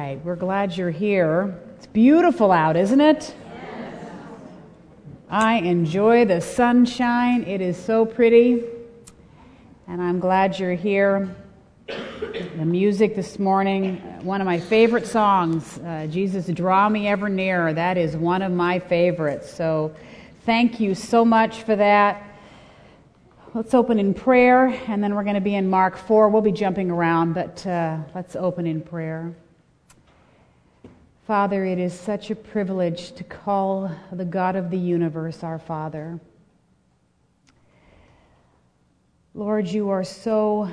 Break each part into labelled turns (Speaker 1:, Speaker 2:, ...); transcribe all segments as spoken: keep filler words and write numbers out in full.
Speaker 1: right, we're glad you're here. It's beautiful out, isn't it? Yes. I enjoy the sunshine. It is so pretty, and I'm glad you're here. The music this morning, one of my favorite songs, uh, Jesus, Draw Me Ever Nearer. That is one of my favorites. So thank you so much for that. Let's open in prayer, and then we're going to be in Mark four. We'll be jumping around, but uh, let's open in prayer. Father, it is such a privilege to call the God of the universe our Father. Lord, you are so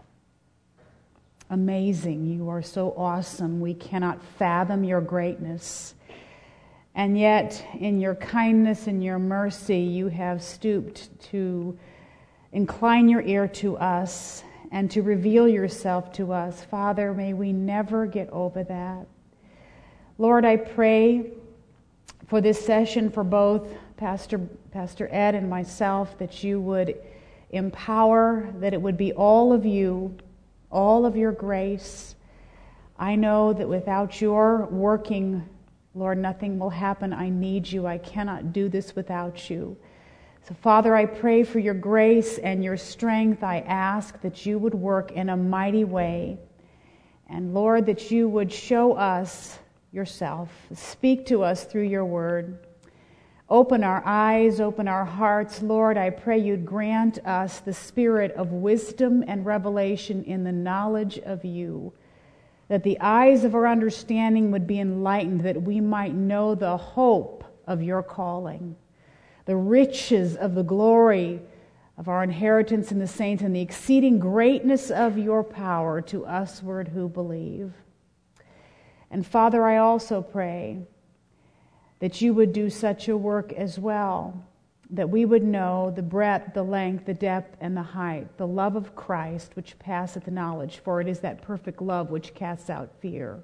Speaker 1: amazing. You are so awesome. We cannot fathom your greatness. And yet, in your kindness and your mercy, you have stooped to incline your ear to us and to reveal yourself to us. Father, may we never get over that. Lord, I pray for this session for both Pastor, Pastor Ed and myself, that you would empower, that it would be all of you, all of your grace. I know that without your working, Lord, nothing will happen. I need you. I cannot do this without you. So, Father, I pray for your grace and your strength. I ask that you would work in a mighty way. And, Lord, that you would show us yourself. Speak to us through your word. Open our eyes, open our hearts. Lord, I pray you'd grant us the spirit of wisdom and revelation in the knowledge of you, that the eyes of our understanding would be enlightened, that we might know the hope of your calling, the riches of the glory of our inheritance in the saints, and the exceeding greatness of your power to usward who believe. And Father, I also pray that you would do such a work as well, that we would know the breadth, the length, the depth, and the height, the love of Christ which passeth knowledge, for it is that perfect love which casts out fear.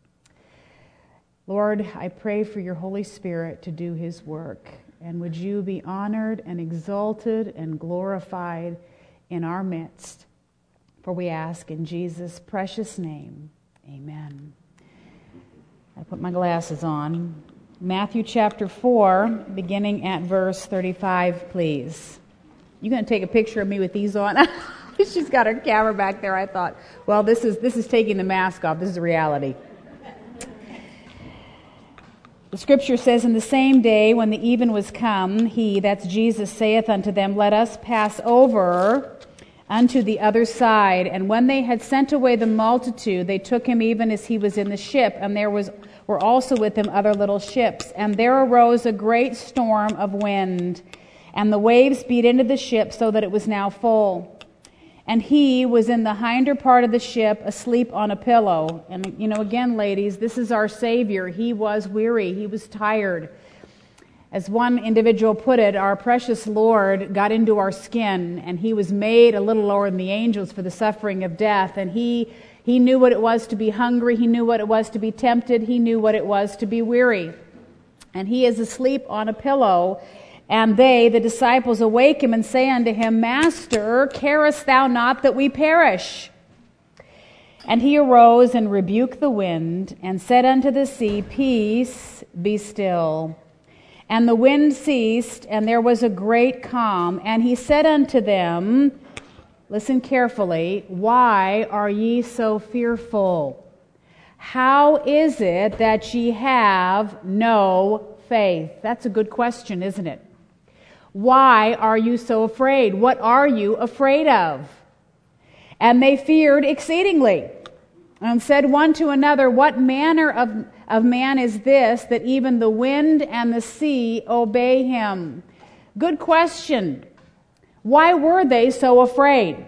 Speaker 1: Lord, I pray for your Holy Spirit to do his work. And would you be honored and exalted and glorified in our midst? For we ask in Jesus' precious name, amen. I put my glasses on. Matthew chapter four, beginning at verse thirty-five, please. You going to take a picture of me with these on? She's got her camera back there. I thought, well, this is this is taking the mask off. This is reality. The scripture says, in the same day when the even was come, he, that's Jesus, saith unto them, let us pass over unto the other side. And when they had sent away the multitude, they took him even as he was in the ship. And there was were also with him other little ships. And there arose a great storm of wind, and the waves beat into the ship so that it was now full. And he was in the hinder part of the ship, asleep on a pillow. And, you know, again, ladies, this is our Savior. He was weary. He was tired. As one individual put it, our precious Lord got into our skin, and he was made a little lower than the angels for the suffering of death. And he, he knew what it was to be hungry. He knew what it was to be tempted. He knew what it was to be weary. And he is asleep on a pillow. And they, the disciples, awake him and say unto him, Master, carest thou not that we perish? And he arose and rebuked the wind, and said unto the sea, Peace, be still. And the wind ceased, and there was a great calm. And he said unto them, listen carefully, Why are ye so fearful? How is it that ye have no faith? That's a good question, isn't it? Why are you so afraid? What are you afraid of? And they feared exceedingly, and said one to another, What manner of, of man is this, that even the wind and the sea obey him? Good question. Why were they so afraid?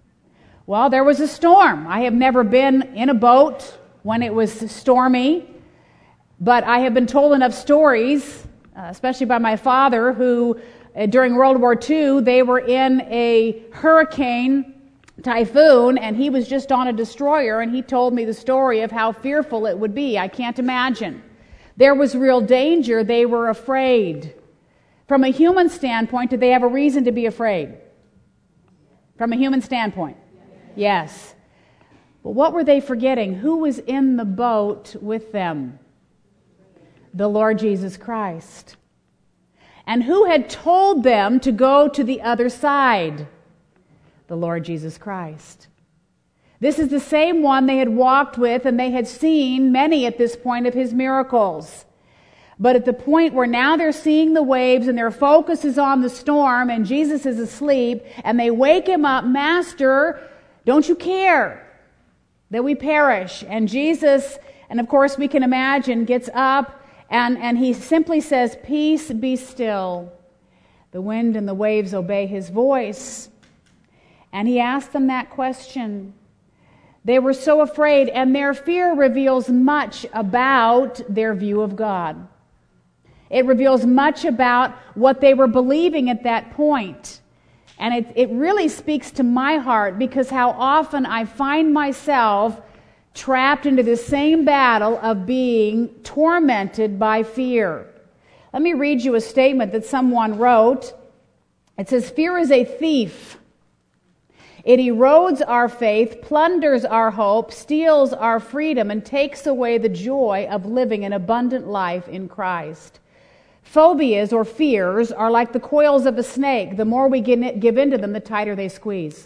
Speaker 1: Well, there was a storm. I have never been in a boat when it was stormy, but I have been told enough stories, uh, especially by my father, who uh, during World War Two, they were in a hurricane typhoon, and he was just on a destroyer, and he told me the story of how fearful it would be. I can't imagine. There was real danger. They were afraid. From a human standpoint, did they have a reason to be afraid? From a human standpoint? Yes. But what were they forgetting? Who was in the boat with them? The Lord Jesus Christ. And who had told them to go to the other side? The Lord Jesus Christ. This is the same one they had walked with, and they had seen many at this point of his miracles. But at the point where now they're seeing the waves and their focus is on the storm and Jesus is asleep, and they wake him up, Master, don't you care that we perish? And Jesus, and of course we can imagine, gets up and, and he simply says, peace, be still. The wind and the waves obey his voice. And he asked them that question. They were so afraid, and their fear reveals much about their view of God. It reveals much about what they were believing at that point. And it, it really speaks to my heart, because how often I find myself trapped into the same battle of being tormented by fear. Let me read you a statement that someone wrote. It says, fear is a thief. It erodes our faith, plunders our hope, steals our freedom, and takes away the joy of living an abundant life in Christ. Phobias, or fears, are like the coils of a snake. The more we give into them, the tighter they squeeze.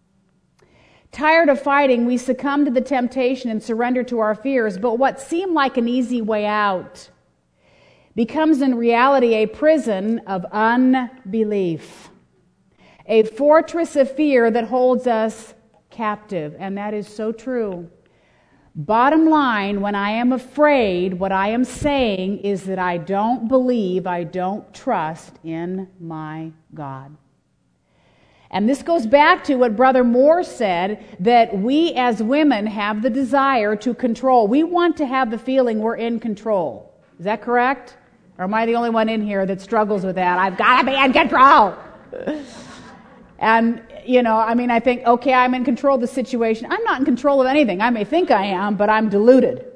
Speaker 1: Tired of fighting, we succumb to the temptation and surrender to our fears, but what seemed like an easy way out becomes in reality a prison of unbelief. A fortress of fear that holds us captive. And that is so true. Bottom line, when I am afraid, what I am saying is that I don't believe, I don't trust in my God. And this goes back to what Brother Moore said, that we as women have the desire to control. We want to have the feeling we're in control. Is that correct? Or am I the only one in here that struggles with that? I've got to be in control. And, you know, I mean, I think, okay, I'm in control of the situation. I'm not in control of anything. I may think I am, but I'm deluded.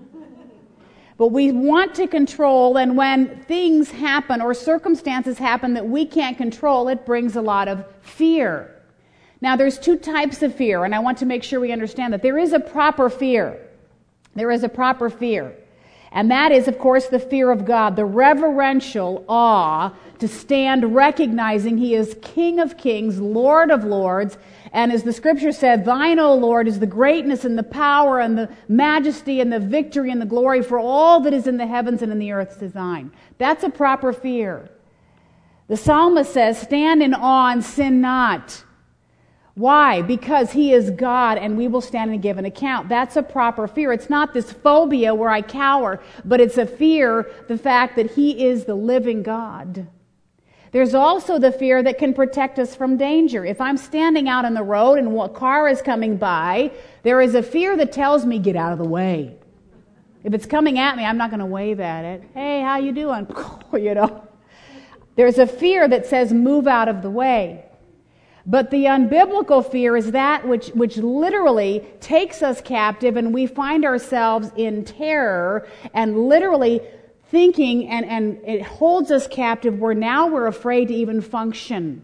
Speaker 1: But we want to control, and when things happen or circumstances happen that we can't control, it brings a lot of fear. Now, there's two types of fear, and I want to make sure we understand that. There is a proper fear. There is a proper fear. And that is, of course, the fear of God, the reverential awe to stand recognizing He is King of kings, Lord of lords, and as the scripture said, thine, O Lord, is the greatness and the power and the majesty and the victory and the glory, for all that is in the heavens and in the earth is thine. That's a proper fear. The psalmist says, stand in awe and sin not. Why? Because He is God and we will stand and give an account. That's a proper fear. It's not this phobia where I cower, but it's a fear, the fact that He is the living God. There's also the fear that can protect us from danger. If I'm standing out on the road and a car is coming by, there is a fear that tells me, get out of the way. If it's coming at me, I'm not going to wave at it. Hey, how you doing? You know. There's a fear that says, move out of the way. But the unbiblical fear is that which, which literally takes us captive, and we find ourselves in terror and literally thinking, and, and it holds us captive where now we're afraid to even function.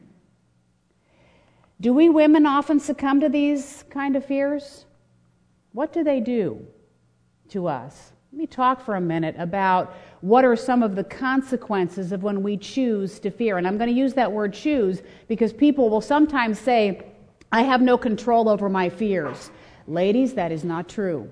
Speaker 1: Do we women often succumb to these kind of fears? What do they do to us? Let me talk for a minute about what are some of the consequences of when we choose to fear. And I'm going to use that word choose because people will sometimes say, I have no control over my fears. Ladies, that is not true.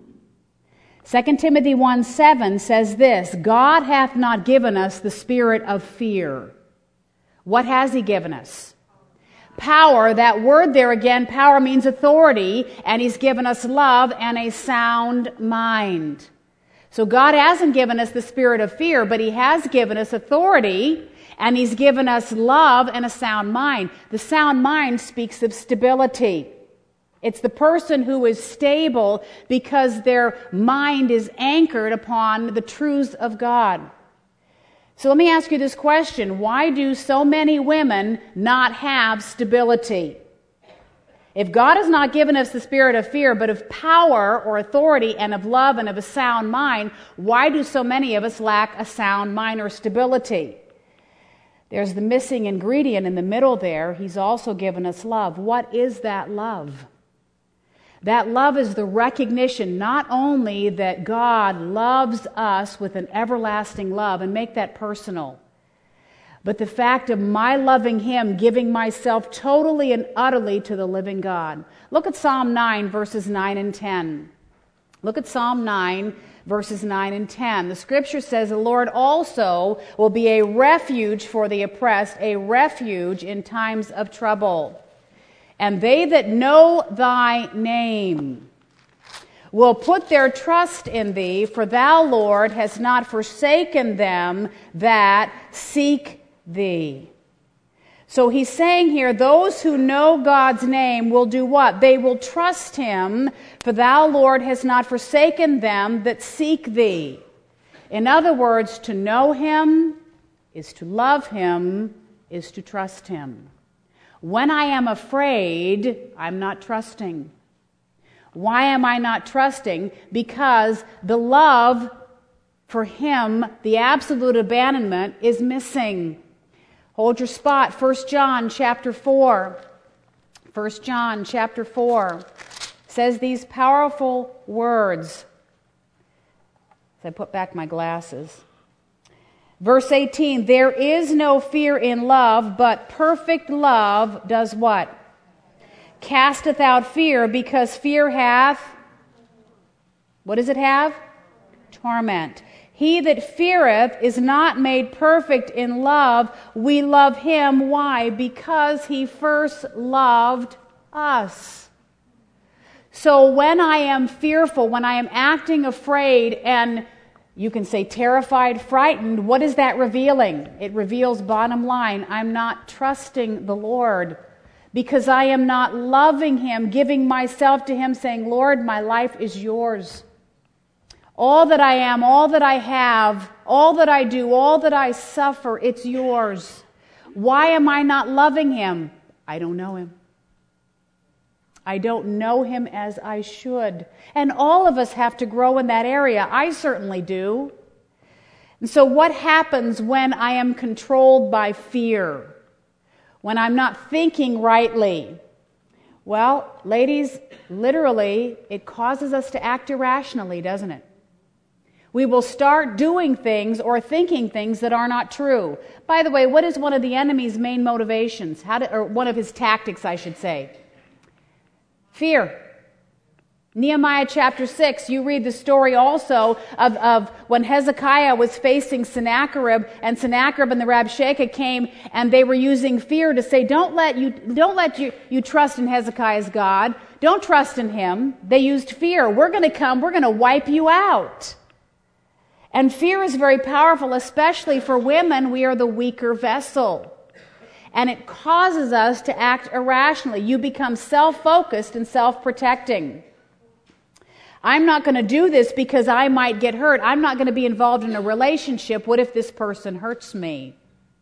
Speaker 1: Second Timothy one seven says this, God hath not given us the spirit of fear. What has He given us? Power. That word there again, power means authority, and He's given us love and a sound mind. So God hasn't given us the spirit of fear, but He has given us authority, and He's given us love and a sound mind. The sound mind speaks of stability. It's the person who is stable because their mind is anchored upon the truths of God. So let me ask you this question. Why do so many women not have stability? If God has not given us the spirit of fear, but of power or authority and of love and of a sound mind, why do so many of us lack a sound mind or stability? There's the missing ingredient in the middle there. He's also given us love. What is that love? That love is the recognition not only that God loves us with an everlasting love, and make that personal, but the fact of my loving Him, giving myself totally and utterly to the living God. Look at Psalm nine, verses nine and ten. Look at Psalm nine, verses nine and ten. The scripture says, the Lord also will be a refuge for the oppressed, a refuge in times of trouble. And they that know thy name will put their trust in thee, for thou, Lord, hast not forsaken them that seek thee. So he's saying here, those who know God's name will do what? They will trust Him, for thou, Lord, hast not forsaken them that seek thee. In other words, to know Him is to love Him, is to trust Him. When I am afraid, I'm not trusting. Why am I not trusting? Because the love for Him, the absolute abandonment, is missing. Hold your spot. First John chapter four. First John chapter four says these powerful words. As I put back my glasses. Verse eighteen, there is no fear in love, but perfect love does what? Casteth out fear, because fear hath, what does it have? Torment. He that feareth is not made perfect in love. We love Him. Why? Because He first loved us. So when I am fearful, when I am acting afraid, and you can say terrified, frightened, what is that revealing? It reveals, bottom line, I'm not trusting the Lord, because I am not loving Him, giving myself to Him, saying, Lord, my life is yours. All that I am, all that I have, all that I do, all that I suffer, it's yours. Why am I not loving Him? I don't know Him. I don't know Him as I should. And all of us have to grow in that area. I certainly do. And so what happens when I am controlled by fear? When I'm not thinking rightly? Well, ladies, literally, it causes us to act irrationally, doesn't it? We will start doing things or thinking things that are not true. By the way, what is one of the enemy's main motivations? How to, or one of his tactics, I should say? Fear. Nehemiah chapter six, you read the story also of, of when Hezekiah was facing Sennacherib, and Sennacherib and the Rabshakeh came, and they were using fear to say, don't let you don't let you, you trust in Hezekiah's God. Don't trust in him. They used fear. We're going to come. We're going to wipe you out. And fear is very powerful, especially for women. We are the weaker vessel. And it causes us to act irrationally. You become self-focused and self-protecting. I'm not going to do this because I might get hurt. I'm not going to be involved in a relationship. What if this person hurts me?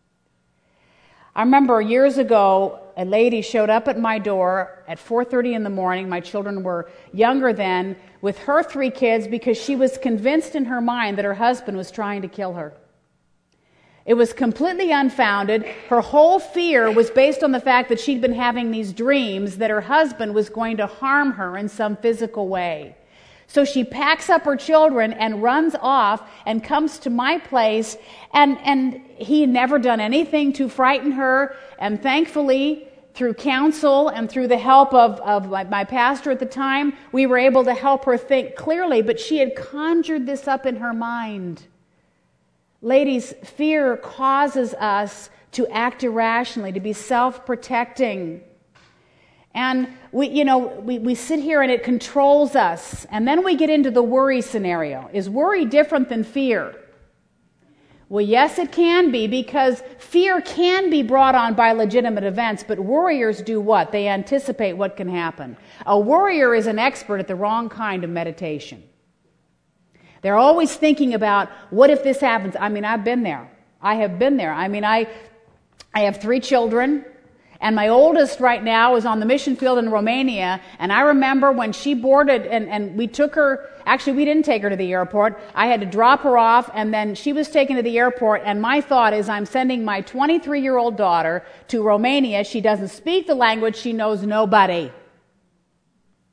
Speaker 1: I remember years ago, a lady showed up at my door at four thirty in the morning. My children were younger then, with her three kids, because she was convinced in her mind that her husband was trying to kill her. It was completely unfounded. Her whole fear was based on the fact that she'd been having these dreams that her husband was going to harm her in some physical way. So she packs up her children and runs off and comes to my place, and, and he had never done anything to frighten her, and thankfully, through counsel and through the help of, of my, my pastor at the time, we were able to help her think clearly, but she had conjured this up in her mind. Ladies, fear causes us to act irrationally, to be self-protecting. And we, you know, we, we sit here and it controls us. And then we get into the worry scenario. Is worry different than fear? Well, yes, it can be, because fear can be brought on by legitimate events, but worriers do what? They anticipate what can happen. A worrier is an expert at the wrong kind of meditation. They're always thinking about, what if this happens? I mean, I've been there. I have been there. I mean, I, I have three children. And my oldest right now is on the mission field in Romania. And I remember when she boarded, and, and we took her, actually we didn't take her to the airport. I had to drop her off, and then she was taken to the airport. And my thought is, I'm sending my twenty-three-year-old daughter to Romania. She doesn't speak the language. She knows nobody.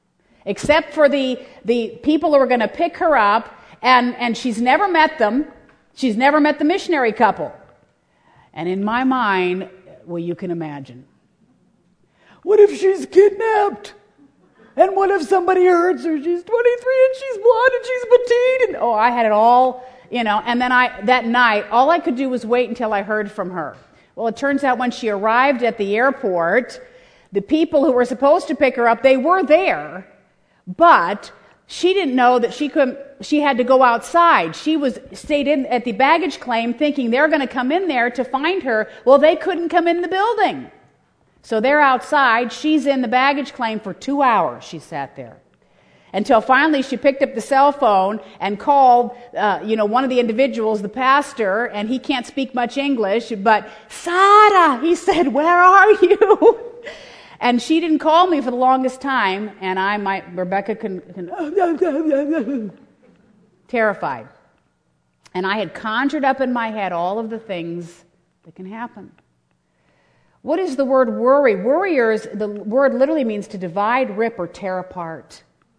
Speaker 1: except for the, the people who are going to pick her up, and, and she's never met them. She's never met the missionary couple. And in my mind, well, you can imagine. What if she's kidnapped? And what if somebody hurts her? She's twenty-three and she's blonde and she's petite. And oh, I had it all, you know. And then I that night, all I could do was wait until I heard from her. Well, it turns out when she arrived at the airport, the people who were supposed to pick her up, they were there, but she didn't know that she could. She had to go outside. She was stayed in at the baggage claim, thinking they're going to come in there to find her. Well, they couldn't come in the building. So they're outside. She's in the baggage claim for two hours. She sat there until finally she picked up the cell phone and called, uh, you know, one of the individuals, the pastor, and he can't speak much English, but Sarah, he said, where are you? And she didn't call me for the longest time, and I might, Rebecca can, can terrified. And I had conjured up in my head all of the things that can happen. What is the word worry? Worriers, the word literally means to divide, rip, or tear apart.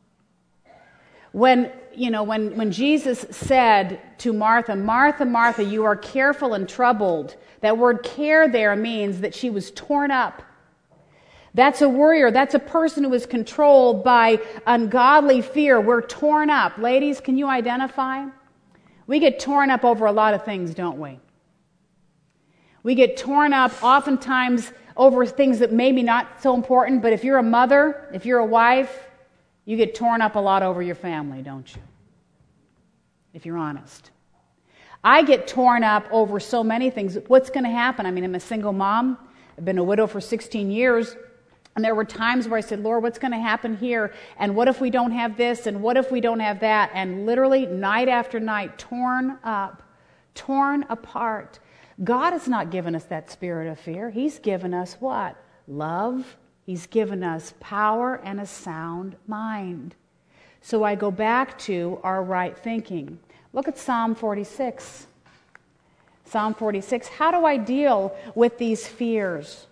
Speaker 1: When, you know, when, when Jesus said to Martha, Martha, Martha, you are careful and troubled. That word care there means that she was torn up. That's a worrier. That's a person who is controlled by ungodly fear. We're torn up. Ladies, can you identify? We get torn up over a lot of things, don't we? We get torn up oftentimes over things that maybe not so important, but if you're a mother, if you're a wife, you get torn up a lot over your family, don't you? If you're honest. I get torn up over so many things. What's going to happen? I mean, I'm a single mom. I've been a widow for sixteen years. And there were times where I said, Lord, what's going to happen here? And what if we don't have this? And what if we don't have that? And literally night after night, torn up, torn apart. God has not given us that spirit of fear. He's given us what? Love. He's given us power and a sound mind. So I go back to our right thinking. Look at Psalm forty-six. Psalm forty-six. How do I deal with these fears?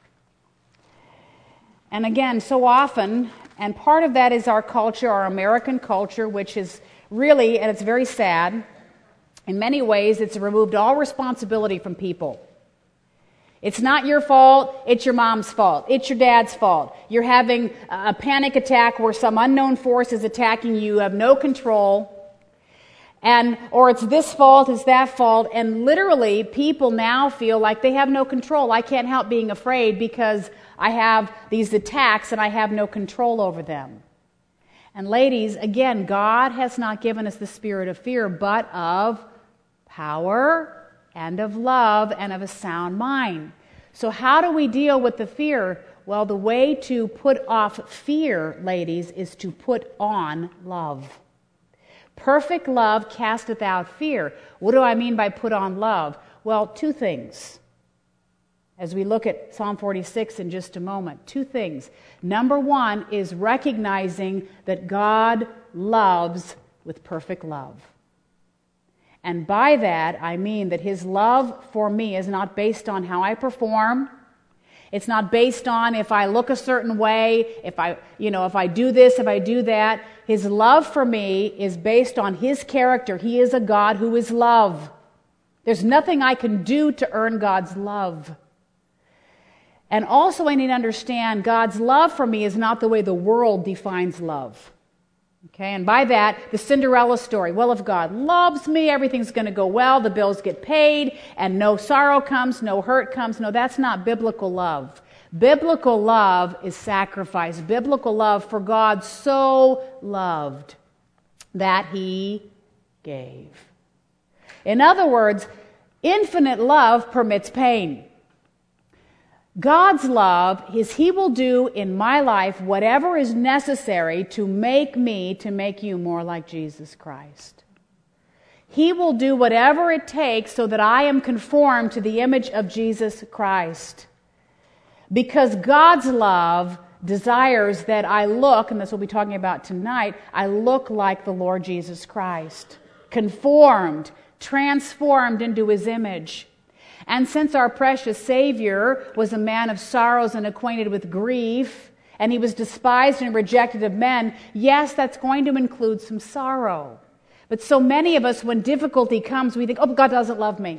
Speaker 1: And again, so often, and part of that is our culture, our American culture, which is really, and it's very sad, in many ways, it's removed all responsibility from people. It's not your fault, it's your mom's fault. It's your dad's fault. You're having a panic attack where some unknown force is attacking you, you have no control. And or it's this fault, it's that fault, and literally people now feel like they have no control. I can't help being afraid because I have these attacks and I have no control over them. And ladies, again, God has not given us the spirit of fear, but of power and of love and of a sound mind. So how do we deal with the fear? Well, the way to put off fear, ladies, is to put on love. Perfect love casteth out fear. What do I mean by put on love? Well, two things. As we look at Psalm forty-six in just a moment, two things. Number one is recognizing that God loves with perfect love. And by that, I mean that His love for me is not based on how I perform. It's not based on if I look a certain way, if I, you know, if I do this, if I do that. His love for me is based on His character. He is a God who is love. There's nothing I can do to earn God's love. And also I need to understand God's love for me is not the way the world defines love. Okay, and by that, the Cinderella story. Well, if God loves me, everything's going to go well, the bills get paid, and no sorrow comes, no hurt comes. No, that's not biblical love. Biblical love is sacrifice. Biblical love, for God so loved that He gave. In other words, infinite love permits pain. God's love is He will do in my life whatever is necessary to make me, to make you more like Jesus Christ. He will do whatever it takes so that I am conformed to the image of Jesus Christ. Because God's love desires that I look, and this we'll be talking about tonight, I look like the Lord Jesus Christ. Conformed, transformed into His image. And since our precious Savior was a man of sorrows and acquainted with grief, and he was despised and rejected of men, yes, that's going to include some sorrow. But so many of us, when difficulty comes, we think, oh, God doesn't love me.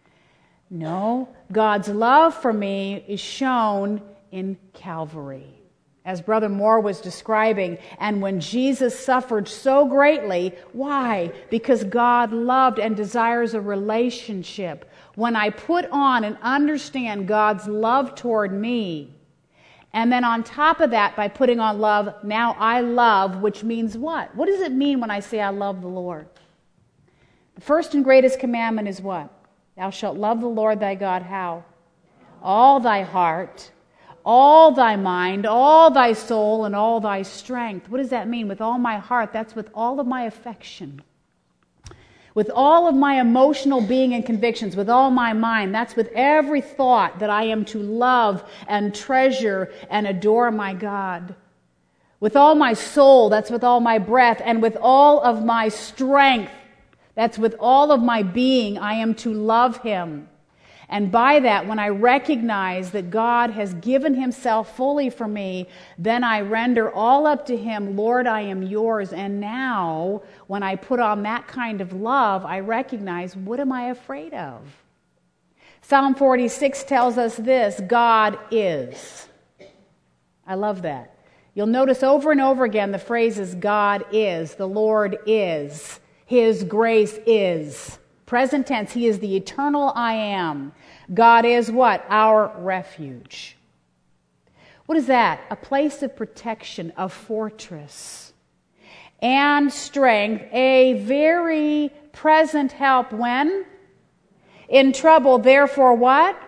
Speaker 1: No, God's love for me is shown in Calvary. As Brother Moore was describing, and when Jesus suffered so greatly, why? Because God loved and desires a relationship. When I put on and understand God's love toward me, and then on top of that, by putting on love, now I love, which means what? What does it mean when I say I love the Lord? The first and greatest commandment is what? Thou shalt love the Lord thy God, how? All thy heart, all thy mind, all thy soul, and all thy strength. What does that mean? With all my heart, that's with all of my affection. With all of my emotional being and convictions, with all my mind, that's with every thought that I am to love and treasure and adore my God. With all my soul, that's with all my breath, and with all of my strength, that's with all of my being, I am to love Him. And by that, when I recognize that God has given Himself fully for me, then I render all up to Him. Lord, I am yours. And now, when I put on that kind of love, I recognize, what am I afraid of? Psalm forty-six tells us this, God is. I love that. You'll notice over and over again the phrases God is, the Lord is, His grace is. Present tense, He is the eternal I am. God is what? Our refuge. What is that? A place of protection, a fortress. And strength, a very present help when? In trouble. Therefore what?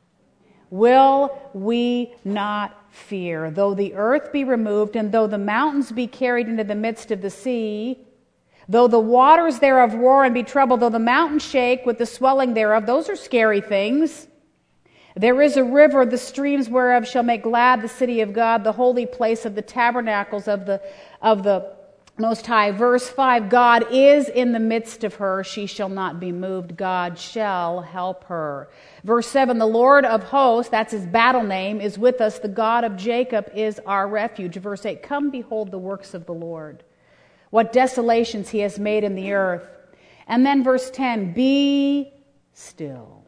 Speaker 1: Will we not fear? Though the earth be removed, and though the mountains be carried into the midst of the sea, though the waters thereof roar and be troubled, though the mountains shake with the swelling thereof, those are scary things. There is a river, the streams whereof shall make glad the city of God, the holy place of the tabernacles of the of the Most High. Verse five, God is in the midst of her, she shall not be moved, God shall help her. Verse seven, the Lord of hosts, that's His battle name, is with us, the God of Jacob is our refuge. Verse eight, come behold the works of the Lord, what desolations He has made in the earth. And then verse ten, be still.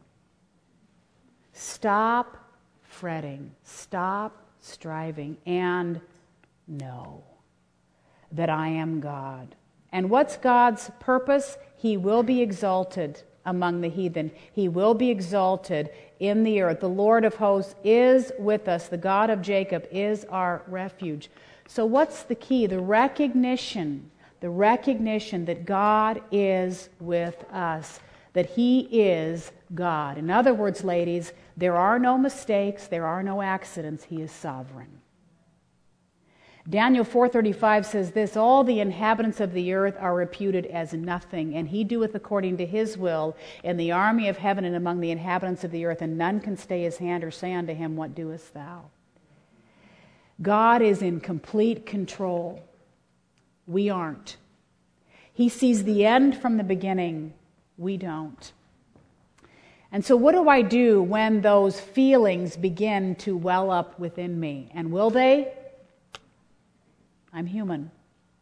Speaker 1: Stop fretting. Stop striving. And know that I am God. And what's God's purpose? He will be exalted among the heathen. He will be exalted in the earth. The Lord of hosts is with us. The God of Jacob is our refuge. So what's the key? The recognition, the recognition that God is with us, that He is God. In other words, ladies, there are no mistakes, there are no accidents. He is sovereign. Daniel four thirty-five says this, all the inhabitants of the earth are reputed as nothing, and He doeth according to His will in the army of heaven and among the inhabitants of the earth, and none can stay His hand or say unto Him, what doest thou? God is in complete control. We aren't. He sees the end from the beginning. We don't. And so what do I do when those feelings begin to well up within me? And will they? I'm human.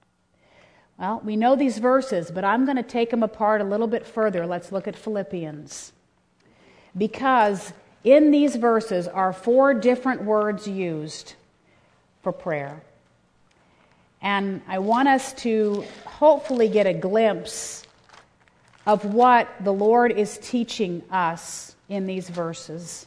Speaker 1: Well, we know these verses, but I'm going to take them apart a little bit further. Let's look at Philippians. Because in these verses are four different words used for prayer. And I want us to hopefully get a glimpse of what the Lord is teaching us in these verses.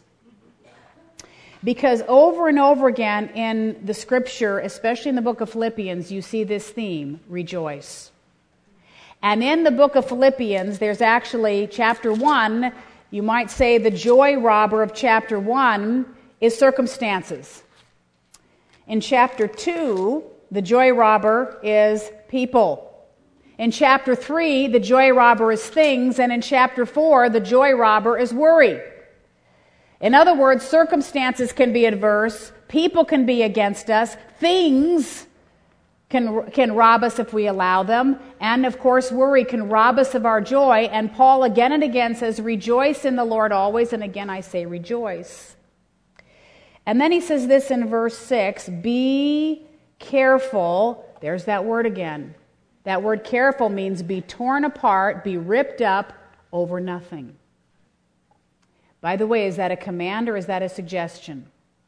Speaker 1: Because over and over again in the Scripture, especially in the book of Philippians, you see this theme, rejoice. And in the book of Philippians, there's actually chapter one, you might say the joy robber of chapter one is circumstances. In chapter two, the joy robber is people. In chapter three, the joy robber is things, and in chapter four, the joy robber is worry. In other words, circumstances can be adverse, people can be against us, things can, can rob us if we allow them, and of course worry can rob us of our joy, and Paul again and again says, rejoice in the Lord always, and again I say rejoice. And then he says this in verse six, be careful. There's that word again. That word careful means be torn apart, be ripped up over nothing. By the way, is that a command or is that a suggestion?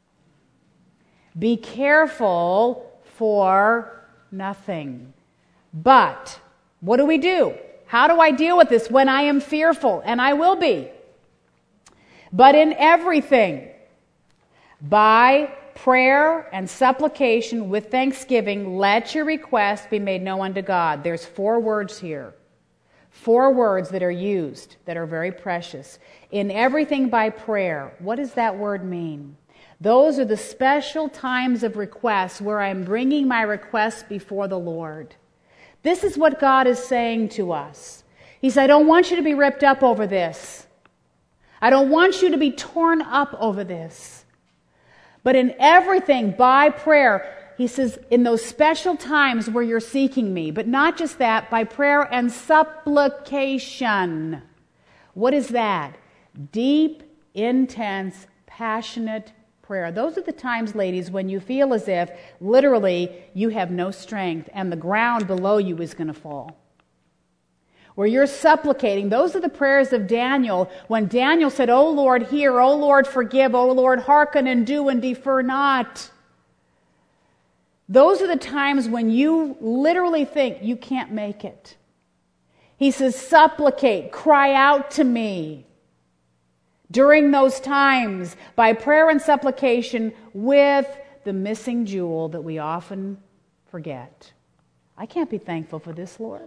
Speaker 1: Be careful for nothing. But what do we do? How do I deal with this when I am fearful? And I will be. But in everything, by prayer and supplication with thanksgiving, let your requests be made known unto God. There's four words here. Four words that are used that are very precious. In everything by prayer. What does that word mean? Those are the special times of requests where I'm bringing my requests before the Lord. This is what God is saying to us. He said, I don't want you to be ripped up over this. I don't want you to be torn up over this. But in everything by prayer, he says, in those special times where you're seeking me, but not just that, by prayer and supplication. What is that? Deep, intense, passionate prayer. Those are the times, ladies, when you feel as if literally you have no strength and the ground below you is going to fall. Where you're supplicating. Those are the prayers of Daniel when Daniel said, O Lord, hear, O Lord, forgive, O Lord, hearken and do and defer not. Those are the times when you literally think you can't make it. He says, supplicate, cry out to me. During those times, by prayer and supplication with the missing jewel that we often forget. I can't be thankful for this, Lord.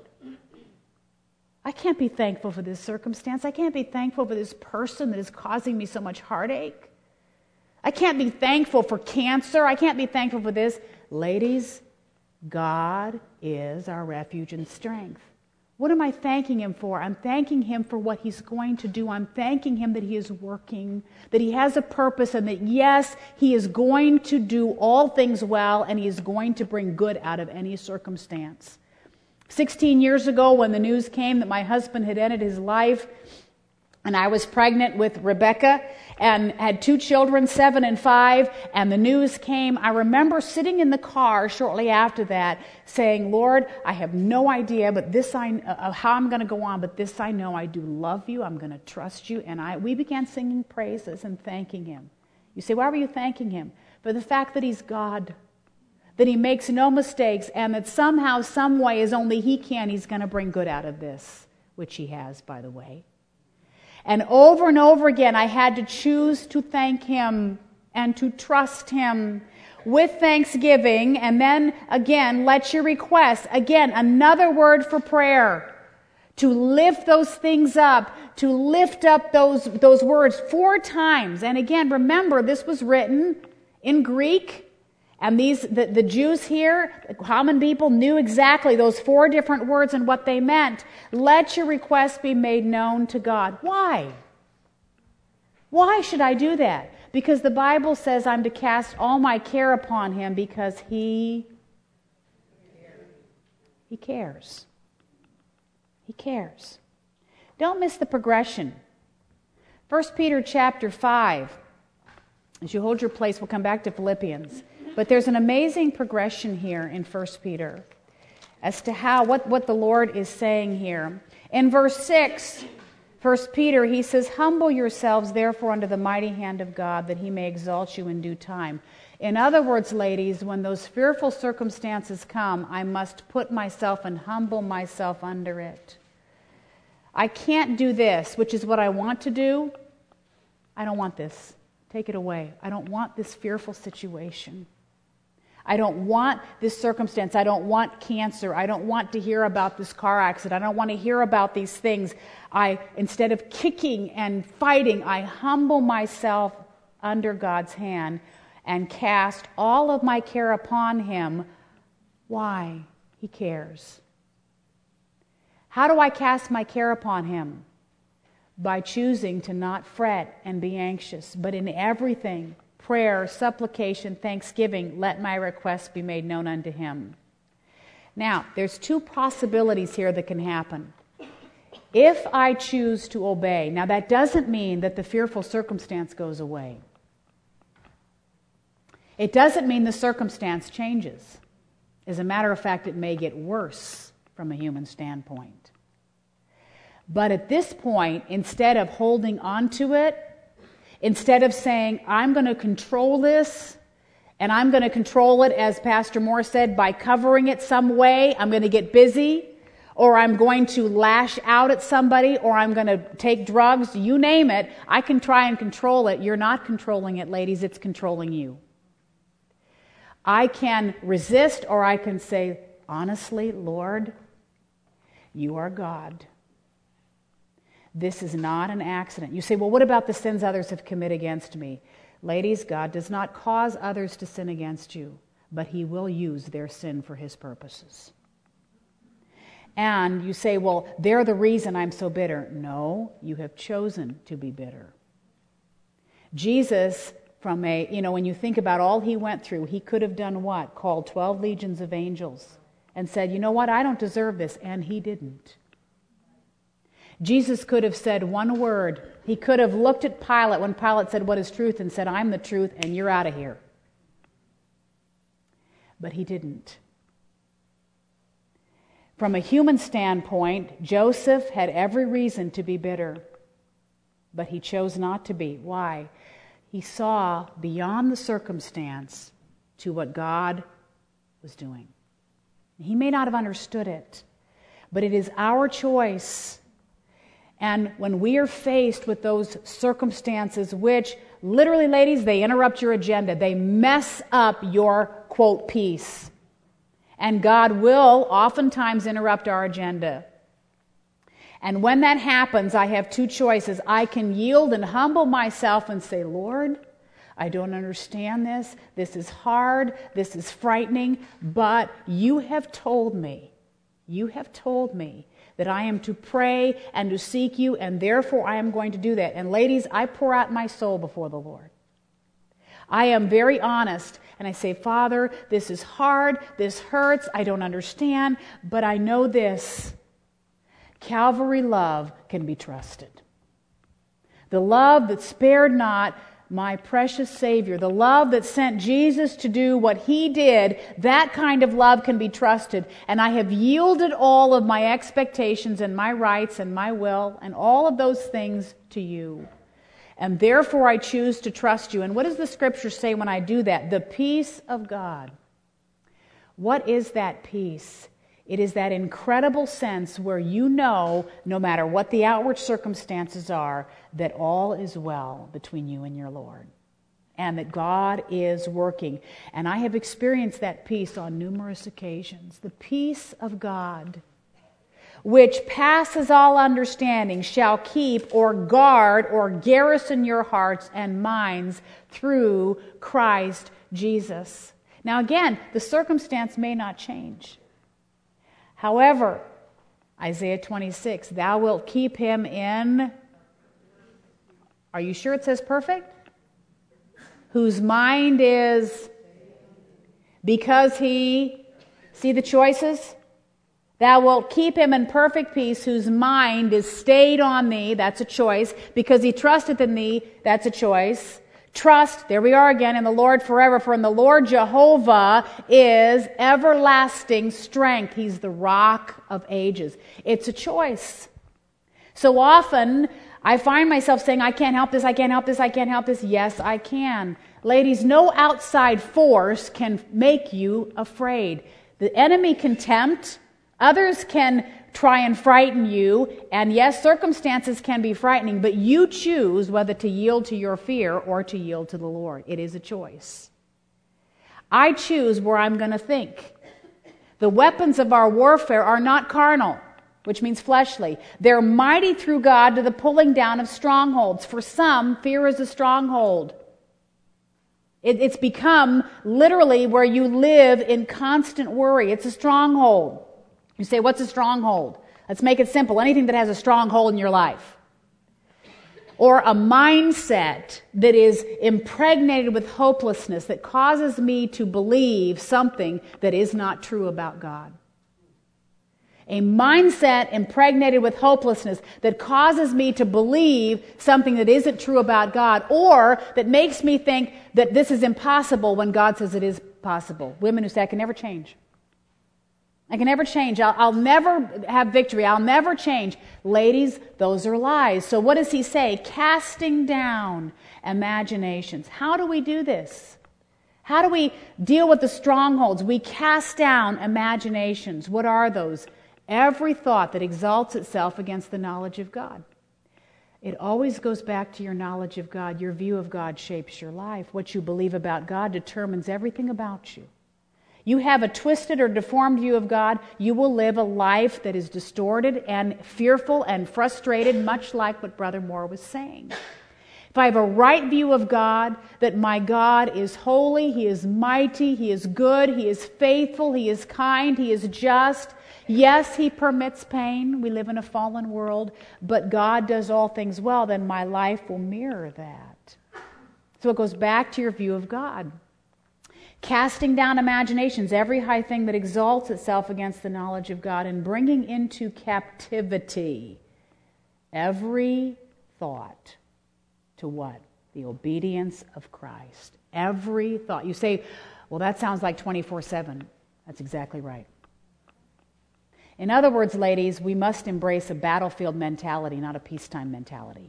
Speaker 1: I can't be thankful for this circumstance. I can't be thankful for this person that is causing me so much heartache. I can't be thankful for cancer. I can't be thankful for this. Ladies, God is our refuge and strength. What am I thanking Him for? I'm thanking Him for what He's going to do. I'm thanking Him that He is working, that He has a purpose, and that yes, He is going to do all things well, and He is going to bring good out of any circumstance. Sixteen years ago, when the news came that my husband had ended his life, and I was pregnant with Rebecca and had two children, seven and five, and the news came. I remember sitting in the car shortly after that saying, Lord, I have no idea but this I, uh, how I'm going to go on, but this I know, I do love you, I'm going to trust you. And I we began singing praises and thanking Him. You say, why were you thanking Him? For the fact that He's God, that He makes no mistakes, and that somehow, some way, as only He can, He's going to bring good out of this, which He has, by the way. And over and over again, I had to choose to thank Him and to trust Him with thanksgiving. And then, again, let your requests. Again, another word for prayer. To lift those things up. To lift up those, those words four times. And again, remember, this was written in Greek. And these the, the Jews here, the common people, knew exactly those four different words and what they meant. Let your requests be made known to God. Why? Why should I do that? Because the Bible says I'm to cast all my care upon Him because He, He cares. He cares. Don't miss the progression. First Peter chapter five. As you hold your place, we'll come back to Philippians. But there's an amazing progression here in First Peter as to how, what, what the Lord is saying here. In verse six, First Peter, he says, humble yourselves therefore under the mighty hand of God, that He may exalt you in due time. In other words, ladies, when those fearful circumstances come, I must put myself and humble myself under it. I can't do this, which is what I want to do. I don't want this. Take it away. I don't want this fearful situation. I don't want this circumstance. I don't want cancer. I don't want to hear about this car accident. I don't want to hear about these things. I, instead of kicking and fighting, I humble myself under God's hand and cast all of my care upon Him. Why? He cares. How do I cast my care upon Him? By choosing to not fret and be anxious, but in everything, prayer, supplication, thanksgiving, let my requests be made known unto Him. Now, there's two possibilities here that can happen. If I choose to obey, now that doesn't mean that the fearful circumstance goes away. It doesn't mean the circumstance changes. As a matter of fact, it may get worse from a human standpoint. But at this point, instead of holding on to it, instead of saying, I'm going to control this, and I'm going to control it, as Pastor Moore said, by covering it some way, I'm going to get busy, or I'm going to lash out at somebody, or I'm going to take drugs, you name it, I can try and control it. You're not controlling it, ladies, it's controlling you. I can resist, or I can say, honestly, Lord, you are God. This is not an accident. You say, well, what about the sins others have committed against me? Ladies, God does not cause others to sin against you, but He will use their sin for His purposes. And you say, well, they're the reason I'm so bitter. No, you have chosen to be bitter. Jesus, from a, you know, when you think about all He went through, He could have done what? Called twelve legions of angels and said, you know what, I don't deserve this. And He didn't. Jesus could have said one word. He could have looked at Pilate when Pilate said, what is truth? And said, I'm the truth and you're out of here. But He didn't. From a human standpoint, Joseph had every reason to be bitter. But he chose not to be. Why? He saw beyond the circumstance to what God was doing. He may not have understood it, but it is our choice. And when we are faced with those circumstances, which literally, ladies, they interrupt your agenda. They mess up your, quote, peace. And God will oftentimes interrupt our agenda. And when that happens, I have two choices. I can yield and humble myself and say, Lord, I don't understand this. This is hard. This is frightening. But you have told me, you have told me that I am to pray and to seek you, and therefore I am going to do that. And ladies, I pour out my soul before the Lord. I am very honest, and I say, Father, this is hard, this hurts, I don't understand, but I know this. Calvary love can be trusted. The love that spared not my precious Savior, the love that sent Jesus to do what He did, that kind of love can be trusted. And I have yielded all of my expectations and my rights and my will and all of those things to you. And therefore I choose to trust you. And what does the Scripture say when I do that? The peace of God. What is that peace? It is that incredible sense where you know, no matter what the outward circumstances are, that all is well between you and your Lord. And that God is working. And I have experienced that peace on numerous occasions. The peace of God, which passes all understanding, shall keep or guard or garrison your hearts and minds through Christ Jesus. Now again, the circumstance may not change. However, Isaiah twenty-six, thou wilt keep him in, are you sure it says perfect? Whose mind is, because he, see the choices? Thou wilt keep him in perfect peace, whose mind is stayed on thee, that's a choice. Because he trusteth in thee, that's a choice. Trust, there we are again, in the Lord forever, for in the Lord Jehovah is everlasting strength. He's the rock of ages. It's a choice. So often, I find myself saying, I can't help this, I can't help this, I can't help this. Yes, I can. Ladies, no outside force can make you afraid. The enemy can tempt, others can try and frighten you, and yes, circumstances can be frightening, but you choose whether to yield to your fear or to yield to the Lord. It is a choice. I choose where I'm going to think. The weapons of our warfare are not carnal, which means fleshly. They're mighty through God to the pulling down of strongholds. For some, fear is a stronghold. It, it's become literally where you live in constant worry. It's a stronghold. You say, what's a stronghold? Let's make it simple. Anything that has a stronghold in your life. Or a mindset that is impregnated with hopelessness that causes me to believe something that is not true about God. A mindset impregnated with hopelessness that causes me to believe something that isn't true about God, or that makes me think that this is impossible when God says it is possible. Women who say, I can never change. I can never change. I'll, I'll never have victory. I'll never change. Ladies, those are lies. So what does he say? Casting down imaginations. How do we do this? How do we deal with the strongholds? We cast down imaginations. What are those? Every thought that exalts itself against the knowledge of God. It always goes back to your knowledge of God. Your view of God shapes your life. What you believe about God determines everything about you. You have a twisted or deformed view of God, you will live a life that is distorted and fearful and frustrated, much like what Brother Moore was saying. If I have a right view of God, that my God is holy, He is mighty, He is good, He is faithful, He is kind, He is just. Yes, He permits pain. We live in a fallen world, but God does all things well, then my life will mirror that. So it goes back to your view of God. Casting down imaginations, every high thing that exalts itself against the knowledge of God, and bringing into captivity every thought to what? The obedience of Christ. Every thought. You say, well, that sounds like twenty-four seven. That's exactly right. In other words, ladies, we must embrace a battlefield mentality, not a peacetime mentality.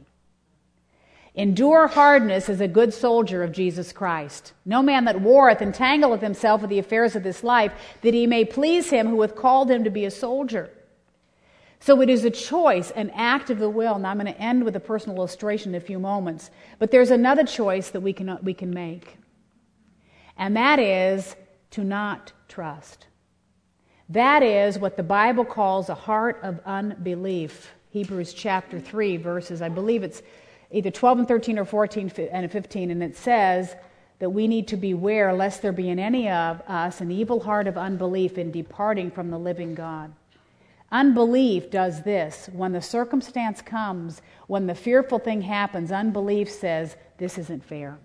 Speaker 1: Endure hardness as a good soldier of Jesus Christ. No man that warreth entangleth himself with the affairs of this life, that he may please him who hath called him to be a soldier. So it is a choice, an act of the will. Now I'm going to end with a personal illustration in a few moments. But there's another choice that we can, we can make. And that is to not trust. That is what the Bible calls a heart of unbelief. Hebrews chapter three, verses, I believe it's either twelve and thirteen or fourteen and fifteen, and it says that we need to beware lest there be in any of us an evil heart of unbelief in departing from the living God. Unbelief does this. When the circumstance comes, when the fearful thing happens, unbelief says, this isn't fair.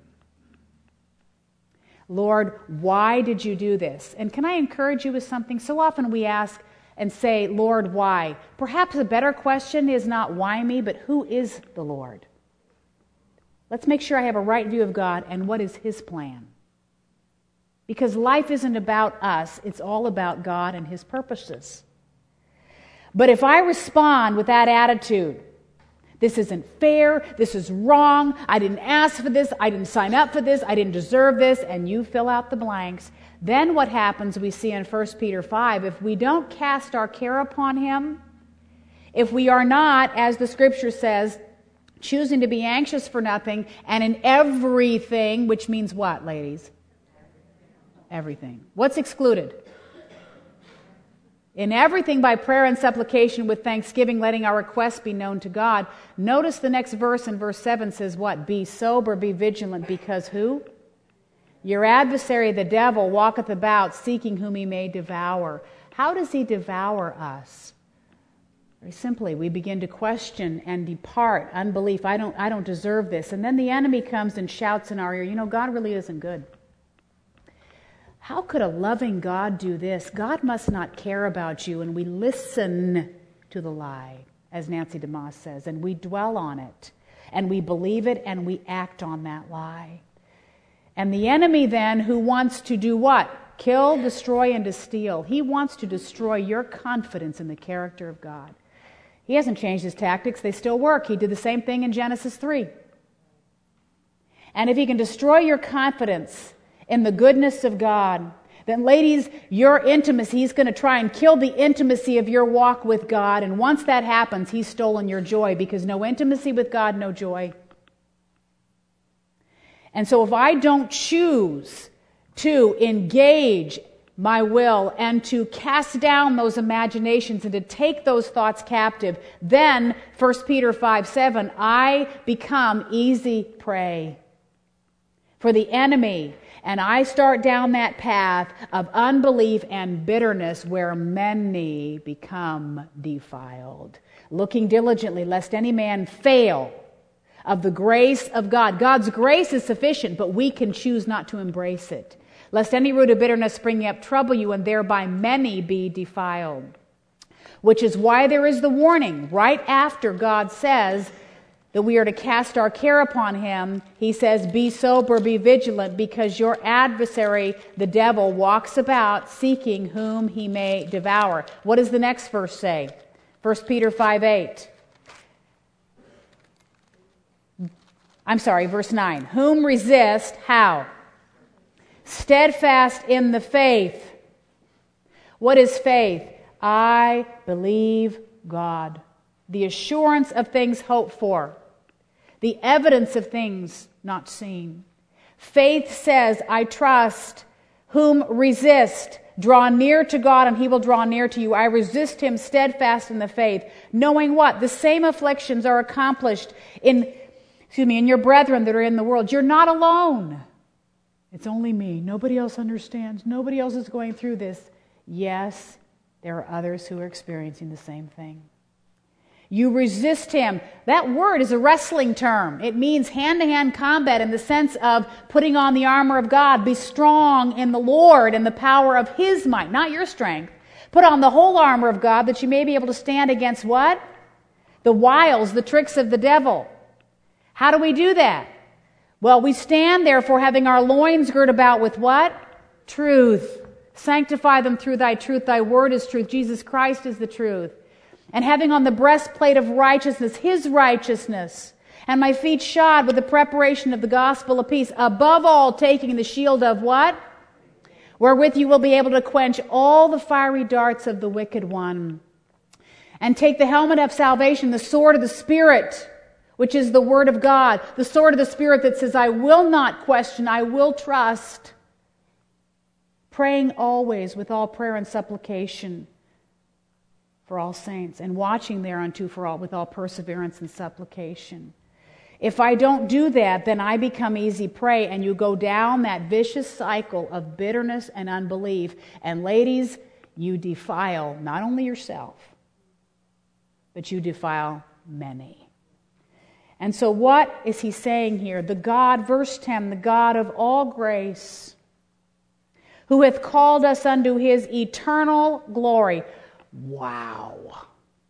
Speaker 1: Lord, why did you do this? And can I encourage you with something? So often we ask and say, Lord, why? Perhaps a better question is not why me, but who is the Lord? Let's make sure I have a right view of God and what is His plan. Because life isn't about us, it's all about God and His purposes. But if I respond with that attitude, this isn't fair, this is wrong, I didn't ask for this, I didn't sign up for this, I didn't deserve this, and you fill out the blanks, then what happens we see in First Peter five, if we don't cast our care upon Him, if we are not, as the Scripture says, choosing to be anxious for nothing, and in everything, which means what, ladies? Everything. What's excluded? In everything by prayer and supplication with thanksgiving, letting our requests be known to God. Notice the next verse in verse seven says what? Be sober, be vigilant, because who? Your adversary, the devil, walketh about, seeking whom he may devour. How does he devour us? Very simply, we begin to question and depart, unbelief. I don't, I don't deserve this. And then the enemy comes and shouts in our ear, you know, God really isn't good. How could a loving God do this? God must not care about you. And we listen to the lie, as Nancy DeMoss says, and we dwell on it, and we believe it, and we act on that lie. And the enemy then, who wants to do what? Kill, destroy, and to steal. He wants to destroy your confidence in the character of God. He hasn't changed his tactics. They still work. He did the same thing in Genesis three. And if he can destroy your confidence in the goodness of God, then ladies, your intimacy, he's going to try and kill the intimacy of your walk with God. And once that happens, he's stolen your joy, because no intimacy with God, no joy. And so if I don't choose to engage my will and to cast down those imaginations and to take those thoughts captive, then First Peter five seven, I become easy prey for the enemy. And I start down that path of unbelief and bitterness where many become defiled. Looking diligently, lest any man fail of the grace of God. God's grace is sufficient, but we can choose not to embrace it. Lest any root of bitterness springing up trouble you, and thereby many be defiled. which is why there is the warning. Right after God says that we are to cast our care upon him, he says, be sober, be vigilant, because your adversary, the devil, walks about seeking whom he may devour. What does the next verse say? First Peter five eight. I'm sorry, verse nine. Whom resist, how? Steadfast in the faith. What is faith? I believe God. The assurance of things hoped for. The evidence of things not seen. Faith says, I trust. Whom resist? Draw near to God and he will draw near to you. I resist him steadfast in the faith. Knowing what? The same afflictions are accomplished in, excuse me, in your brethren that are in the world. You're not alone. It's only me. Nobody else understands. Nobody else is going through this. Yes, there are others who are experiencing the same thing. You resist him. That word is a wrestling term. It means hand-to-hand combat in the sense of putting on the armor of God. Be strong in the Lord and the power of his might, not your strength. Put on the whole armor of God that you may be able to stand against what? The wiles, the tricks of the devil. How do we do that? Well, we stand therefore having our loins girt about with what? Truth. Sanctify them through thy truth. Thy word is truth. Jesus Christ is the truth. And having on the breastplate of righteousness, his righteousness, and my feet shod with the preparation of the gospel of peace, above all taking the shield of what? Wherewith you will be able to quench all the fiery darts of the wicked one. And take the helmet of salvation, the sword of the Spirit, which is the word of God, the sword of the Spirit that says, I will not question, I will trust. Praying always with all prayer and supplication for all saints, and watching thereunto for all with all perseverance and supplication. If I don't do that, then I become easy prey, and you go down that vicious cycle of bitterness and unbelief. And ladies, you defile not only yourself, but you defile many. And so what is he saying here? The God, verse ten, the God of all grace, who hath called us unto his eternal glory. Wow.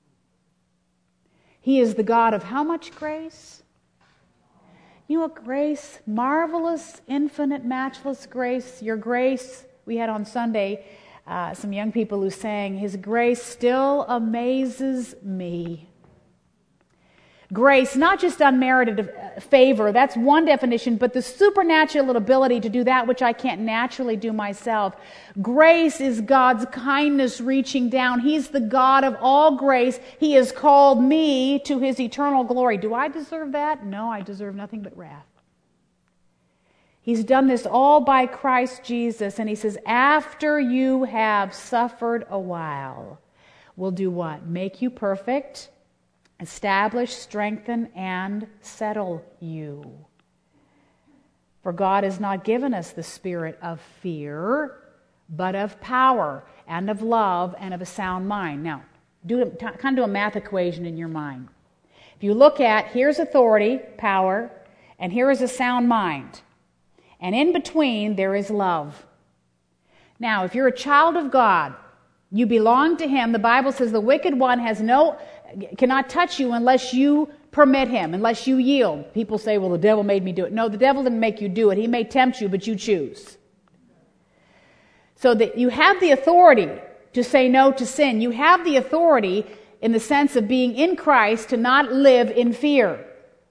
Speaker 1: He is the God of how much grace? You know what grace? Marvelous, infinite, matchless grace. Your grace, we had on Sunday uh, some young people who sang, his grace still amazes me. Grace, not just unmerited favor, that's one definition, but the supernatural ability to do that which I can't naturally do myself. Grace is God's kindness reaching down. He's the God of all grace. He has called me to his eternal glory. Do I deserve that? No, I deserve nothing but wrath. He's done this all by Christ Jesus, and he says, after you have suffered a while, will do what? Make you perfect, establish, strengthen, and settle you. For God has not given us the spirit of fear, but of power and of love and of a sound mind. Now, do a, kind of do a math equation in your mind. If you look at, here's authority, power, and here is a sound mind. And in between, there is love. Now, if you're a child of God, you belong to him. The Bible says the wicked one has no, cannot touch you unless you permit him, unless you yield. People say, well, the devil made me do it. No, the devil didn't make you do it. He may tempt you, but you choose. So that you have the authority to say no to sin. You have the authority in the sense of being in Christ to not live in fear.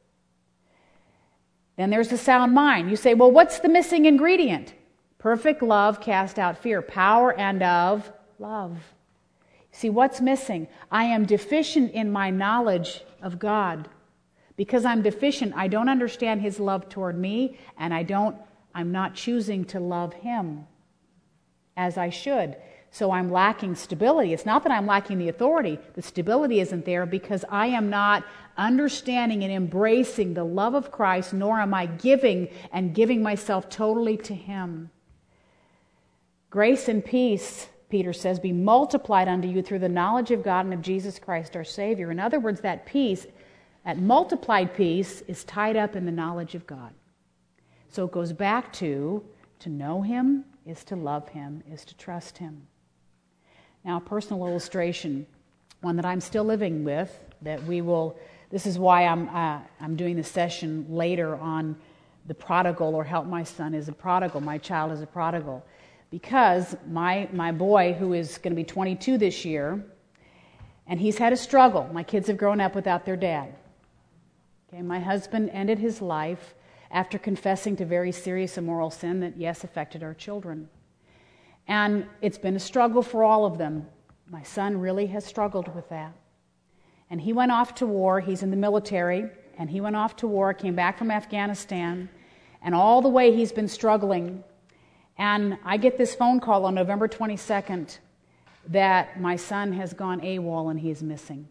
Speaker 1: Then there's the sound mind. You say, well, what's the missing ingredient? Perfect love cast out fear. Power and of love. See, what's missing? I am deficient in my knowledge of God. Because I'm deficient, I don't understand his love toward me, and I don't, I'm not choosing to love him as I should. So I'm lacking stability. It's not that I'm lacking the authority. The stability isn't there because I am not understanding and embracing the love of Christ, nor am I giving and giving myself totally to him. Grace and peace, Peter says, be multiplied unto you through the knowledge of God and of Jesus Christ our Savior. In other words, that peace, that multiplied peace, is tied up in the knowledge of God. So it goes back to, to know him is to love him, is to trust him. Now, a personal illustration. one that I'm still living with, that we will, this is why I'm, uh, I'm doing the session later on the prodigal, or help my son is a prodigal, my child is a prodigal. Because my, my boy, who is going to be twenty-two this year, and he's had a struggle. My kids have grown up without their dad. Okay, my husband ended his life after confessing to very serious immoral sin that, yes, affected our children. And it's been a struggle for all of them. My son really has struggled with that. And he went off to war. He's in the military, and he went off to war, came back from Afghanistan, and all the way he's been struggling. And I get this phone call on November twenty-second that my son has gone AWOL and he is missing.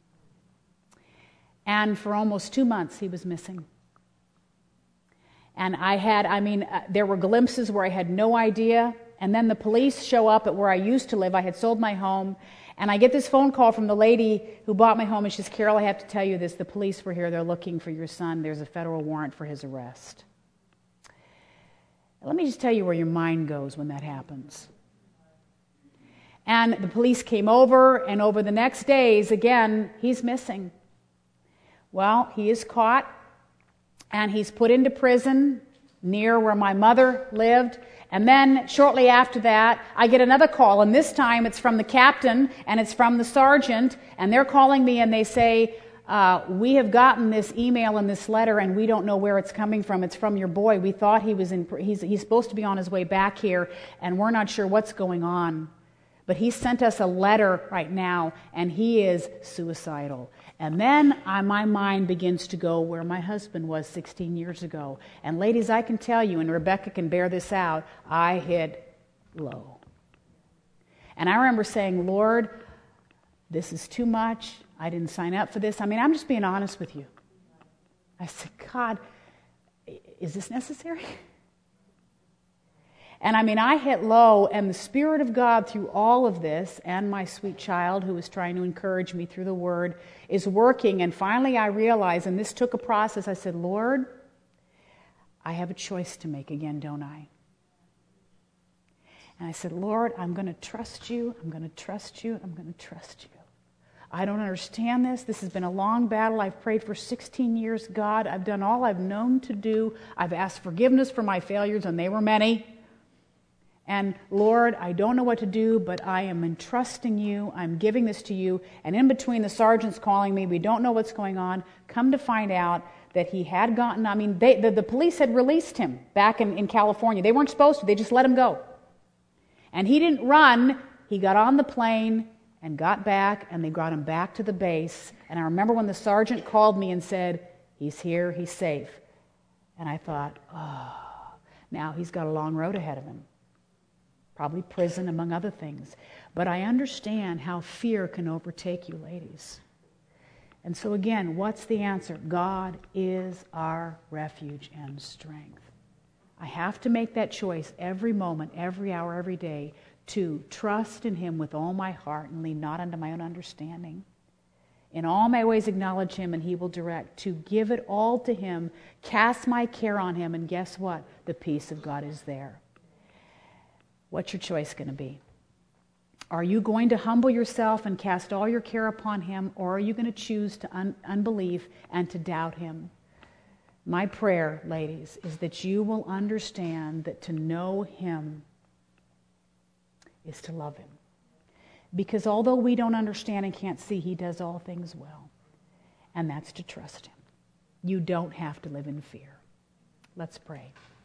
Speaker 1: And for almost two months he was missing. And I had, I mean, uh, there were glimpses where I had no idea. And then the police show up at where I used to live. I had sold my home. And I get this phone call from the lady who bought my home. And she says, Carol, I have to tell you this. The police were here. They're looking for your son. There's a federal warrant for his arrest. Let me just tell you where your mind goes when that happens. And the police came over, and over the next days, again, he's missing. Well, he is caught, and he's put into prison near where my mother lived. And then shortly after that, I get another call, and this time it's from the captain and it's from the sergeant, and they're calling me and they say, uh, we have gotten this email and this letter, and we don't know where it's coming from. It's from your boy. We thought he was in, he's, he's supposed to be on his way back here, and we're not sure what's going on. But he sent us a letter right now, and he is suicidal. And then uh, my mind begins to go where my husband was sixteen years ago. And ladies, I can tell you, and Rebecca can bear this out, I hit low. And I remember saying, Lord, this is too much. I didn't sign up for this. I mean, I'm just being honest with you. I said, God, is this necessary? And I mean, I hit low, and the Spirit of God through all of this, and my sweet child who was trying to encourage me through the Word, is working. And finally I realized, and this took a process, I said, Lord, I have a choice to make again, don't I? And I said, Lord, I'm going to trust you, I'm going to trust you, I'm going to trust you. I don't understand this. This has been a long battle. I've prayed for sixteen years. God, I've done all I've known to do. I've asked forgiveness for my failures, and they were many. And Lord, I don't know what to do, but I am entrusting you. I'm giving this to you. And in between, the sergeant's calling me. We don't know what's going on. Come to find out that he had gotten, I mean, they, the, the police had released him back in, in California. They weren't supposed to. They just let him go. And he didn't run. He got on the plane and got back, and they brought him back to the base. And I remember when the sergeant called me and said, he's here, he's safe. And I thought, oh, now he's got a long road ahead of him. Probably prison, among other things. But I understand how fear can overtake you, ladies. And so again, what's the answer? God is our refuge and strength. I have to make that choice every moment, every hour, every day, to trust in Him with all my heart and lean not unto my own understanding. In all my ways acknowledge Him, and He will direct. To give it all to Him, cast my care on Him, and guess what? The peace of God is there. What's your choice going to be? Are you going to humble yourself and cast all your care upon Him, or are you going to choose to un- unbelieve and to doubt Him? My prayer, ladies, is that you will understand that to know Him is to love Him. Because although we don't understand and can't see, He does all things well. And that's to trust Him. You don't have to live in fear. Let's pray.